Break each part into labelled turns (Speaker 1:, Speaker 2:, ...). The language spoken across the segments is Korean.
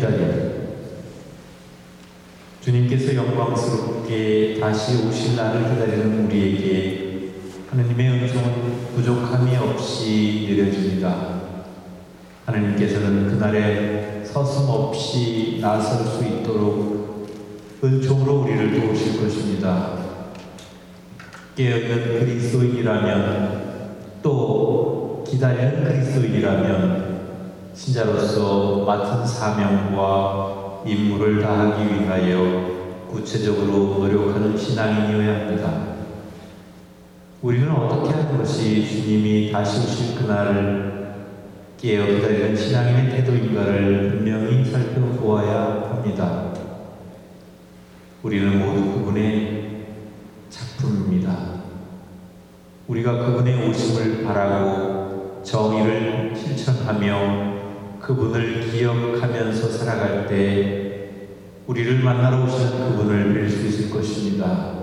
Speaker 1: 기다림. 주님께서 영광스럽게 다시 오실 날을 기다리는 우리에게 하느님의 은총은 부족함이 없이 내려집니다. 하느님께서는 그날에 서슴없이 나설 수 있도록 은총으로 우리를 도우실 것입니다. 깨어있는 그리스도인이라면, 또 기다리는 그리스도인이라면 신자로서 맡은 사명과 임무를 다하기 위하여 구체적으로 노력하는 신앙인이어야 합니다. 우리는 어떻게 하는 것이 주님이 다시 오실 그날을 깨어 기다리는 신앙인의 태도인가를 분명히 살펴보아야 합니다. 우리는 모두 그분의 작품입니다. 우리가 그분의 오심을 바라고 정의를 실천하며 그분을 기억하면서 살아갈 때 우리를 만나러 오시는 그분을 뵐 수 있을 것입니다.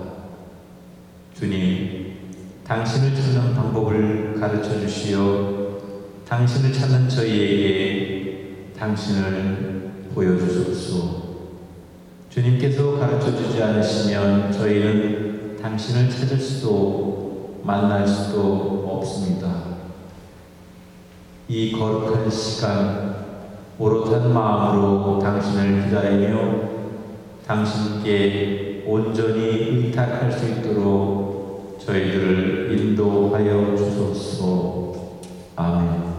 Speaker 1: 주님, 당신을 찾는 방법을 가르쳐 주시어 당신을 찾는 저희에게 당신을 보여주소서. 주님께서 가르쳐 주지 않으시면 저희는 당신을 찾을 수도 만날 수도 없습니다. 이 거룩한 시간, 오롯한 마음으로 당신을 기다리며 당신께 온전히 의탁할 수 있도록 저희들을 인도하여 주소서. 아멘.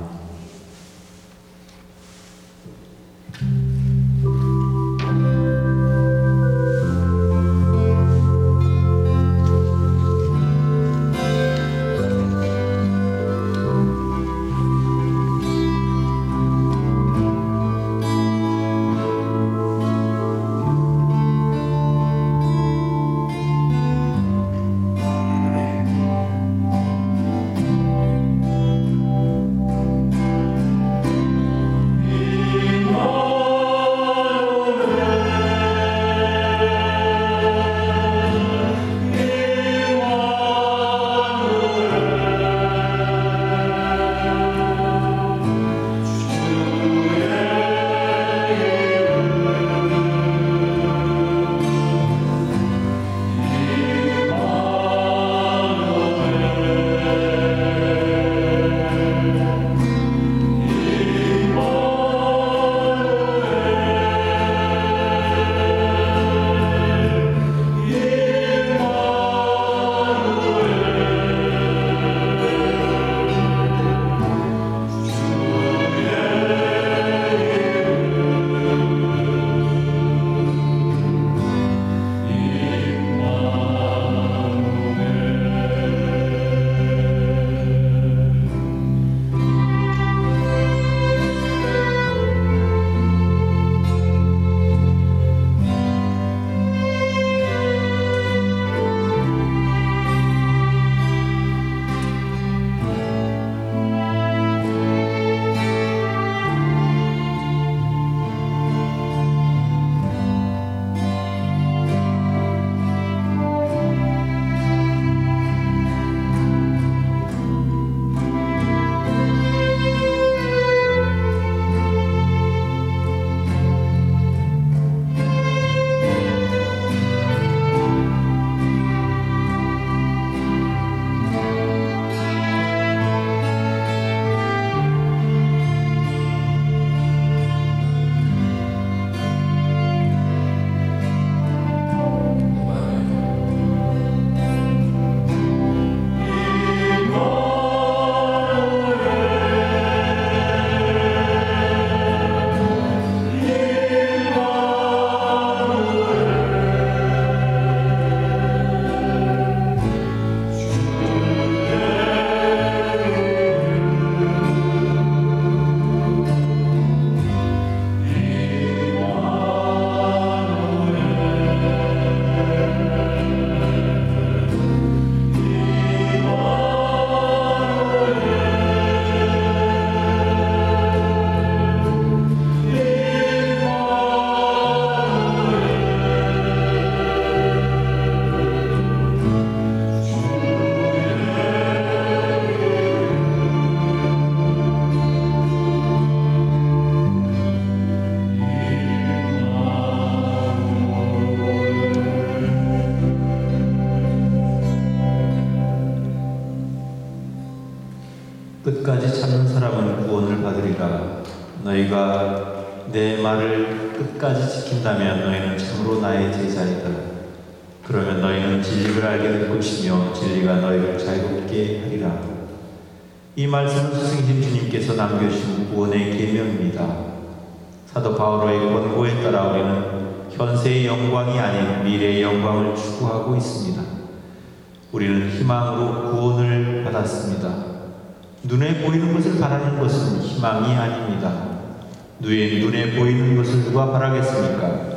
Speaker 1: 아니까 너희가 내 말을 끝까지 지킨다면 너희는 참으로 나의 제자이다. 그러면 너희는 진리를 알게 될 것이며 진리가 너희를 자유롭게 하리라. 이 말씀은 스승이신 주님께서 남겨주신 구원의 계명입니다. 사도 바오로의 권고에 따라 우리는 현세의 영광이 아닌 미래의 영광을 추구하고 있습니다. 우리는 희망으로 구원을 받았습니다. 눈에 보이는 것을 바라는 것은 희망이 아닙니다. 눈에 보이는 것을 누가 바라겠습니까?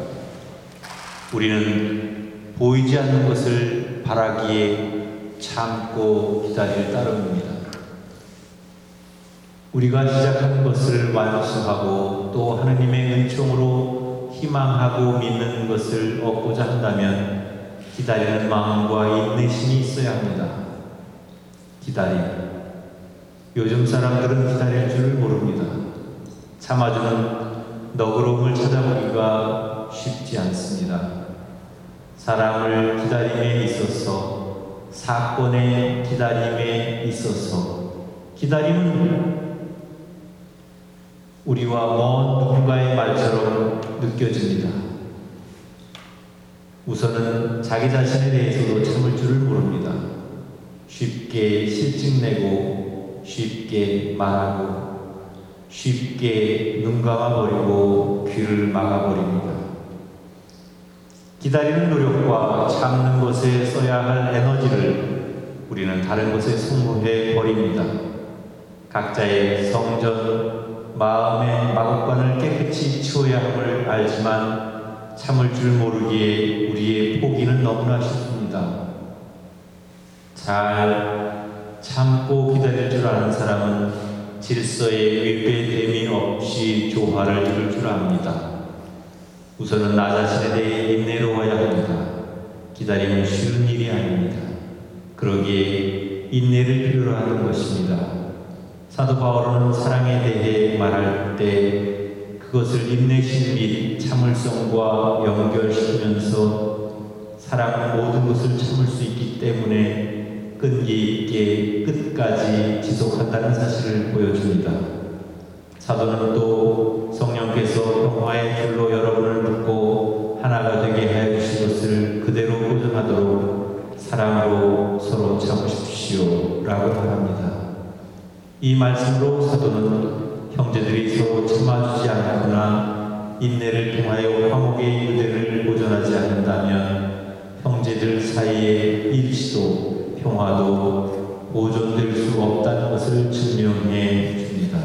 Speaker 1: 우리는 보이지 않는 것을 바라기에 참고 기다릴 따름입니다. 우리가 시작한 것을 완수하고 또 하느님의 은총으로 희망하고 믿는 것을 얻고자 한다면 기다리는 마음과 인내심이 있어야 합니다. 기다림. 요즘 사람들은 기다릴 줄 모릅니다. 참아주는 너그러움을 찾아보기가 쉽지 않습니다. 사람을 기다림에 있어서, 사건의 기다림에 있어서, 기다림은 우리와 먼 누군가의 말처럼 느껴집니다. 우선은 자기 자신에 대해서도 참을 줄을 모릅니다. 쉽게 실증내고, 쉽게 말하고, 쉽게 눈 감아버리고 귀를 막아버립니다. 기다리는 노력과 참는 것에 써야 할 에너지를 우리는 다른 것에 소모해 버립니다. 각자의 성전, 마음의 마곡간을 깨끗이 치워야 함을 알지만 참을 줄 모르기에 우리의 포기는 너무나 쉽습니다. 잘 참고 기다릴 줄 아는 사람은 질서에 위배됨이 없이 조화를 이룰 줄 압니다. 우선은 나 자신에 대해 인내로워야 합니다. 기다림은 쉬운 일이 아닙니다. 그러기에 인내를 필요로 하는 것입니다. 사도 바울은 사랑에 대해 말할 때 그것을 인내심 및 참을성과 연결시키면서 사랑은 모든 것을 참을 수 있기 때문에 끈기 있게 끝까지 지속한다는 사실을 보여줍니다. 사도는 또 성령께서 평화의 줄로 여러분을 묶고 하나가 되게 하여 주신 것을 그대로 보존하도록 사랑으로 서로 참으십시오 라고 말합니다. 이 말씀으로 사도는 형제들이 서로 참아주지 않거나 인내를 통하여 화목의 유대를 보존하지 않는다면 형제들 사이에 일치도 평화도 보존될 수 없다는 것을 증명해 줍니다.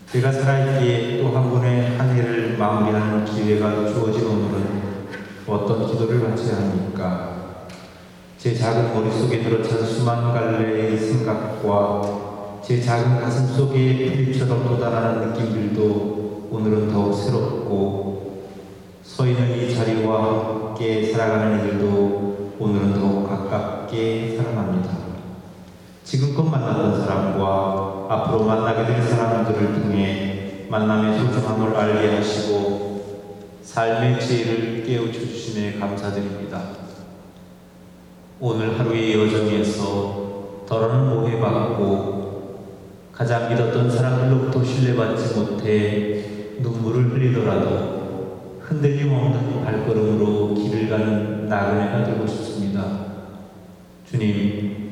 Speaker 1: 제가 살아있기에 또 한 번의 한 해를 마무리하는 기회가 주어진 오늘은 어떤 기도를 바쳐야 합니까? 제 작은 머릿속에 들어찬 수만 갈래의 생각과 제 작은 가슴 속에 풀처럼 돋아나는 느낌들도 오늘은 더욱 새롭고, 서 있는 이 자리와 함께 살아가는 일들도 오늘은 더욱 가깝게 살아갑니다. 지금껏 만났던 사람과 앞으로 만나게 될 사람들을 통해 만남의 소중함을 알게 하시고 삶의 지혜를 깨우쳐 주심에 감사드립니다. 오늘 하루의 여정에서 더러는 오해받고 가장 믿었던 사람들로부터 신뢰받지 못해 눈물을 흘리더라도 흔들림 없는 발걸음으로 길을 가는 나그네가 되고 싶습니다. 주님,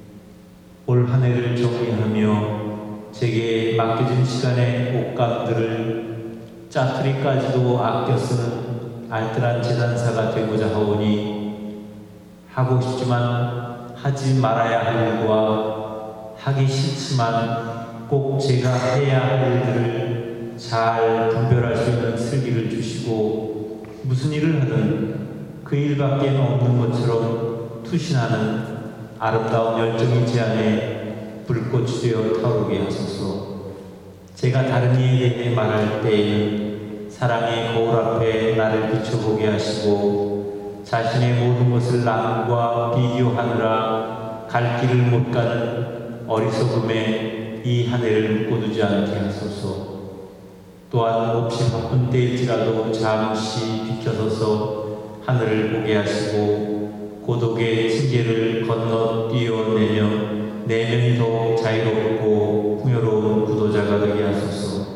Speaker 1: 올 한 해를 정리하며 제게 맡겨진 시간의 옷감들을 짜투리까지도 아껴 쓰는 알뜰한 재단사가 되고자 하오니, 하고 싶지만 하지 말아야 할 일과 하기 싫지만 꼭 제가 해야 할 일들을 잘 분별할 수 있는 슬기를 주시고, 무슨 일을 하든 그 일밖에 없는 것처럼 투신하는 아름다운 열정이 제 안에 불꽃이 되어 타오르게 하소서. 제가 다른 이에 대해 말할 때에는 사랑의 거울 앞에 나를 비춰보게 하시고, 자신의 모든 것을 남과 비교하느라 갈 길을 못 가는 어리석음에 이 한 해를 묶어두지 않게 하소서. 또한 몹시 바쁜 때일지라도 잠시 비켜서서 하늘을 보게 하시고, 고독의 층계를 건너 뛰어내며 내면이 더욱 자유롭고 풍요로운 구도자가 되게 하소서.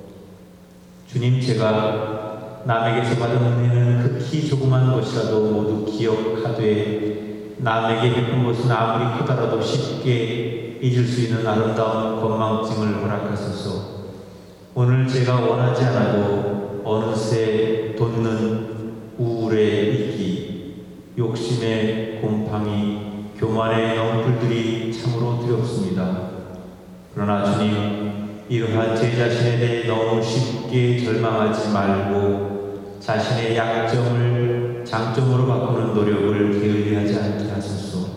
Speaker 1: 주님, 제가 남에게서 받은 은혜는 극히 조그만 것이라도 모두 기억하되, 남에게 베푼 것은 아무리 크더라도 쉽게 잊을 수 있는 아름다운 건망증을 허락하소서. 오늘 제가 원하지 않아도 어느새 돋는 우울의 이기, 욕심의 곰팡이, 교만의 영불들이 참으로 두렵습니다. 그러나 주님, 이러한 제 자신에 대해 너무 쉽게 절망하지 말고 자신의 약점을 장점으로 바꾸는 노력을 게을리하지 않게 하소서.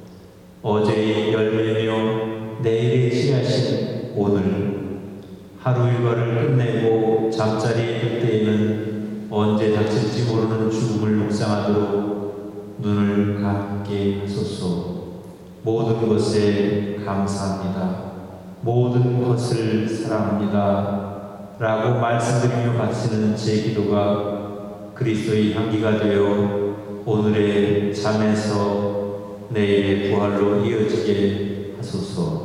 Speaker 1: 어제의 열매며 내일의 씨앗인 오늘, 하루 일과를 끝내고 잠자리에 들 때에는 언제 닥칠지 모르는 죽음을 묵상하도록 눈을 감게 하소서. 모든 것에 감사합니다. 모든 것을 사랑합니다. 라고 말씀드리며 바치는 제 기도가 그리스도의 향기가 되어 오늘의 잠에서 내일의 부활로 이어지게 하소서.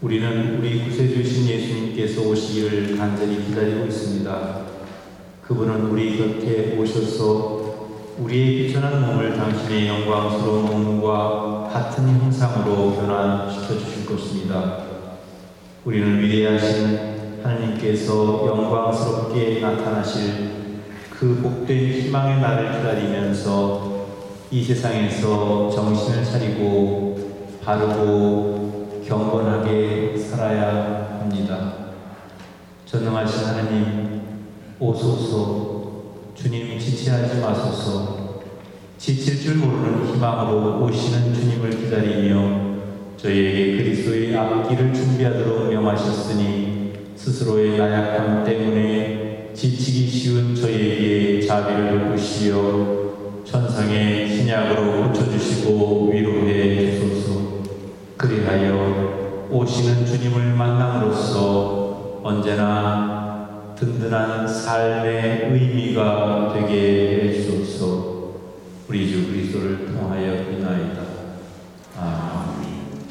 Speaker 1: 우리는 우리 구세주신 예수님께서 오시기를 간절히 기다리고 있습니다. 그분은 우리 곁에 오셔서 우리의 비천한 몸을 당신의 영광스러운 몸과 같은 형상으로 변화시켜 주실 것입니다. 우리는 위대하신 하나님께서 영광스럽게 나타나실 그 복된 희망의 날을 기다리면서 이 세상에서 정신을 차리고 바르고 경건하게 살아야 합니다. 전능하신 하나님, 오소서. 주님, 지체하지 마소서. 지칠 줄 모르는 희망으로 오시는 주님을 기다리며 저희에게 그리스도의 앞길을 준비하도록 명하셨으니 스스로의 나약함 때문에 지치기 쉬운 저희에게 자비를 베푸시어 천상의 신약으로 고쳐주시고 위로해 주소서. 그리하여 오시는 주님을 만남으로써 언제나 든든한 삶의 의미가 되게 해주소서. 우리 주 그리스도를 통하여 비나이다. 아멘.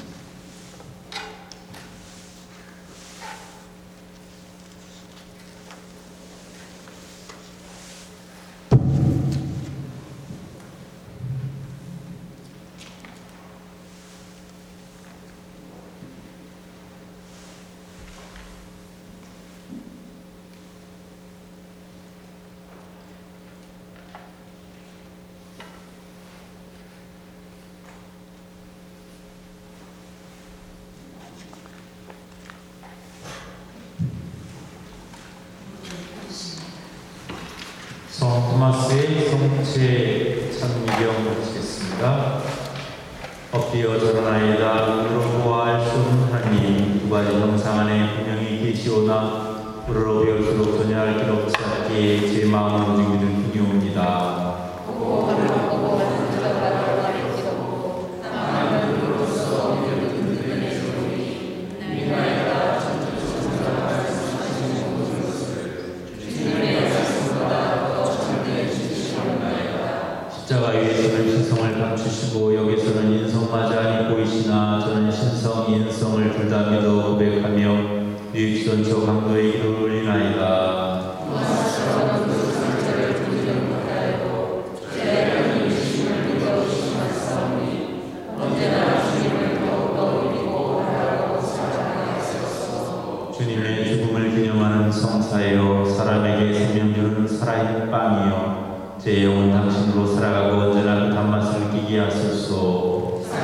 Speaker 1: 성 토마스의 성체 찬미경 마치겠습니다. 엎드려 절하나이다. 우리로 보아할 수 없는 하나님, 두 가지 형상 안에 분명히 계시오나 우리로 배울수록 전혀 알 길 없지 않기에 제 마음은 움직이는 중이옵니다. 십자가 위에서는 신성을 감추시고 여기서는 인성마저 아니 보이시나 저는 신성, 인성을 둘 다 믿어 고백하며 유익전 저 강도의 이름을 올리나이다. 주님의 죽음을 기념하는 성사여, 사람에게 생명 주는 살아있는 빵이여, 제 영혼 당신으로 살아가고 언제나 그 단맛을 느끼게 하소서.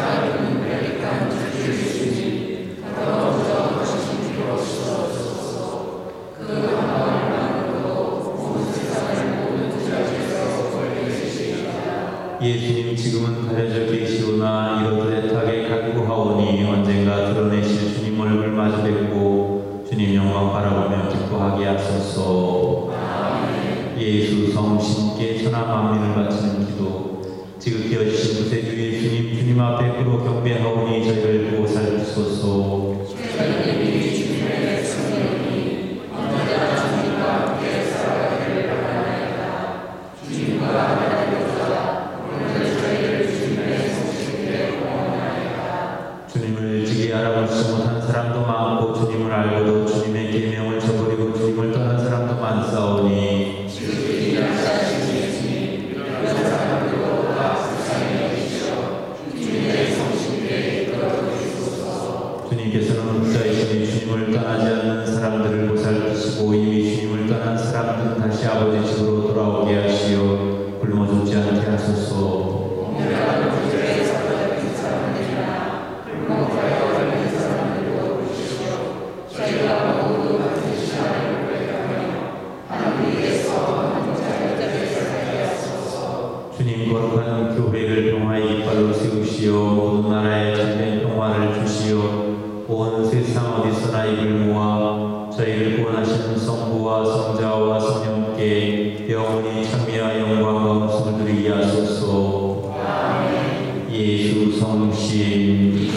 Speaker 1: 예수님 지금은 가려져 계시오나 이렇듯 애타게 간구하오니 언젠가 드러내실 주님 얼굴 마주 뵙고 주님 영광 바라보며 기뻐하게 하소서. 예수 성신께 천하 만민을 바치는 기도, 지극히 여주신 구세주 예수님, 주님 앞에 끄로 경배하오니 저희를 보고 살피소서. 주님을 일찍이 알아보지 못한 사람도 많고 주님을 알고도 주님의 계명을 저버리고 주님을 떠난 사람도 많사오니 주님께서는 흑자이시니 주님을 떠나지 않는 사람들을 보살피시고 이미 주님을 떠난 사람들은 다시 아버지 집으로 돌아오게 하시어 굶어 죽지 않게 하소서. 주님 거룩한 교회를 평화의 이빨로 세우시어 모든 나라에 참된 평화를 주시어 온 세상 어디서나 입을 모아 저희를 구원하시는 성부와 성자와 성령께 영원히 찬미와 영광과 음성을 드리게 하소서. 예수 성신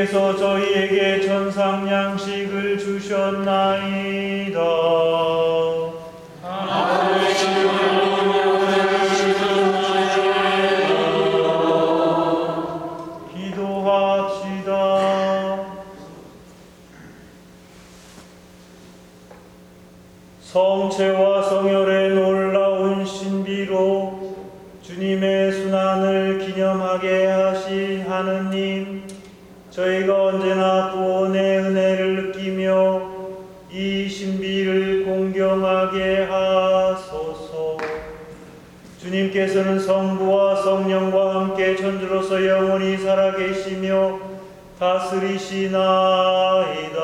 Speaker 2: 주께서 저희에게 천상 양식을 주셨나이다. 기도합시다. 성체와 성혈의 놀라운 신비로 주님의 순환을 기념하게 하신 하느님, 저희가 언제나 구원의 은혜를 느끼며 이 신비를 공경하게 하소서. 주님께서는 성부와 성령과 함께 천주로서 영원히 살아계시며 다스리시나이다.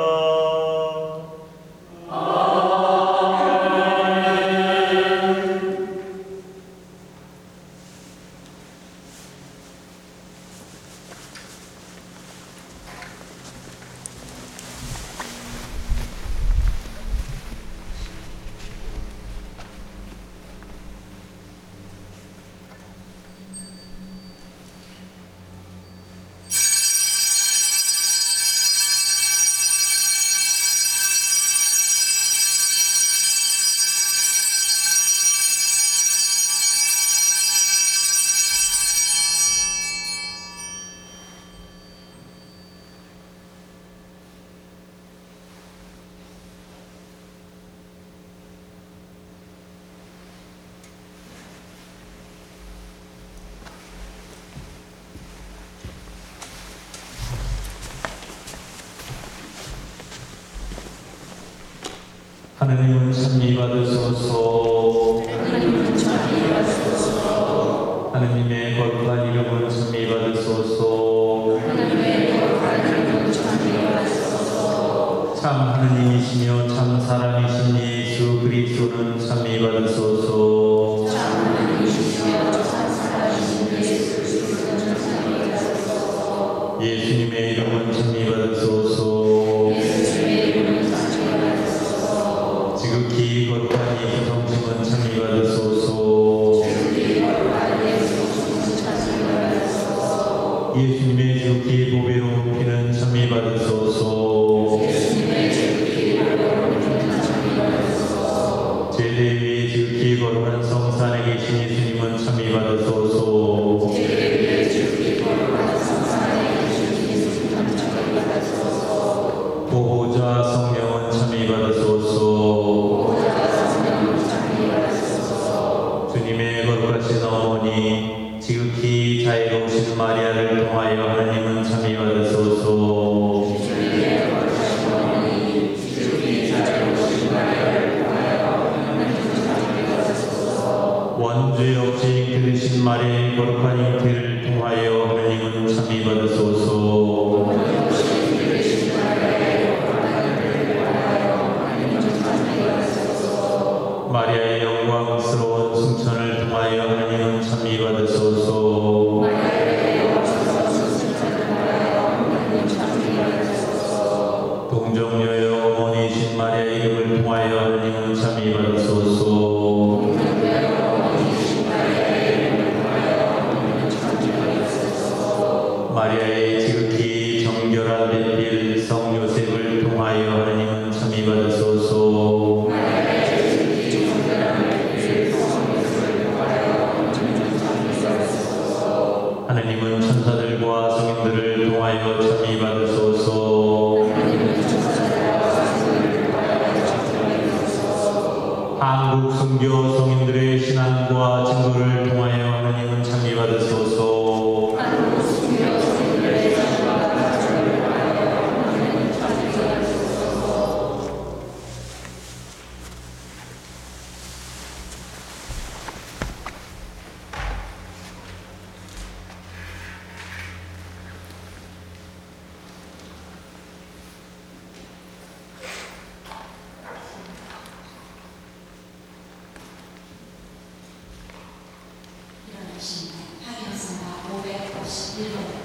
Speaker 1: 하느님은 찬미 받으소서. 하느님의 거룩한 이름은 찬미 받으소서. 참 하느님이시며 참 사람이신 예수 그리스도는 찬미 받으소서. 예수님의 이름은 찬미 받으소서. 지극히 거룩한 예수 성심은 찬미 받으소서. 예수님의 지극히 보배로운 피는 찬미 받으소서. 제대 위에 지극히 거룩한 성산에 계신 예수님은 찬미 받으소서. 보호자 성령은 찬미 받으소서. 주님의 거룩하신 어머니 지극히 자애로우신 마리아를 통하여 하나님은 찬미 받으소서. 원죄 없이 잉태되신 마리아의 거룩한 잉태를 통하여 하나님은 찬미 받으소서. 마리아의 영광스러운 승천을 통하여 하나님은 찬미 받으소서. 동정녀의 어머니이신 마리아의 이름을 통하여 하나님은 찬미 받으소서. 마리아의 지극히 정결한 뱃길 성 요셉을 통하여 하나님은 찬미 받으소서. 하나님은 천사들과 성인들을 통하여 찬미 받으소서. 한국 순교 성인들의 신앙과 증거를 통하여 하나님은 찬미 받으소서.
Speaker 3: 일어나신 하경성과 551번